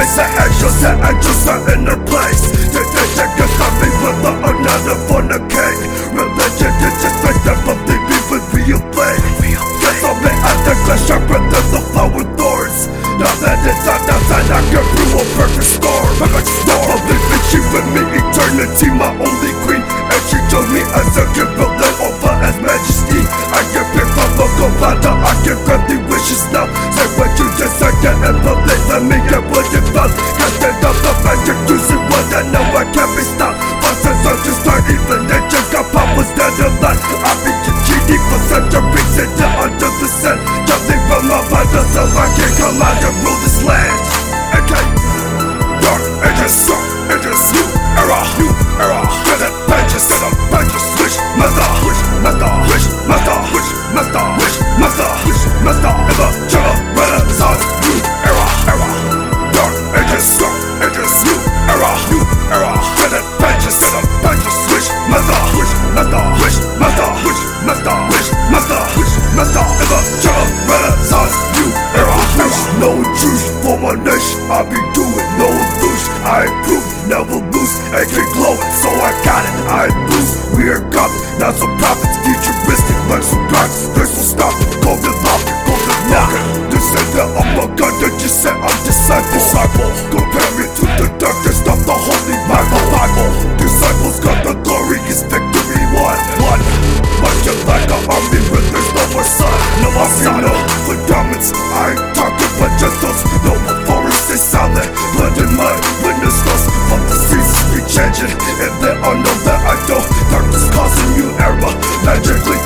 the angels are in their place. They can stop me with another fornicate. Religion is just like that, but they be with real play. Guess I'll be at the glass sharper than the flowering thorns. Now that it's outside, I can brew a perfect storm. Never believe she with me eternity, my only queen. And she chose me as a gift, building over as majesty. I can pick from the Colada, I can grant the wishes now. Say what you just said, get in public, let me get what you felt. Can't stand up the magic, using what I know I can't be stopped. Bosses are just start even, they just got powers that are lot. I've been cheating for centuries, and under the sun. Jumping from my body, so I can come out and rule this land. Okay, dark ages, new era, get it, pages, switch, master, ever, trouble, renaissance, new era, dark ages, new era, get it, pages, switch, master, ever, trouble, renaissance, new era. No intrusion for my nation, I be doing no illusion. I improve, never lose, and keep glowing, so I got it. I lose, we are coming, not some prophets, futuristic, like some practice. There's no stopping, golden locket. This ain't the upper gun that you said I'm disciple. Compare me to the darkness of the Holy Bible. Disciples got the glorious victory won. Marching like an army when there's no more sun. No more sun, with diamonds. I ain't talking but just those. No more forest is silent. Blood and mud, witness those. But the seasons be changing, and they all know that I know. Darkness causing new era. Magically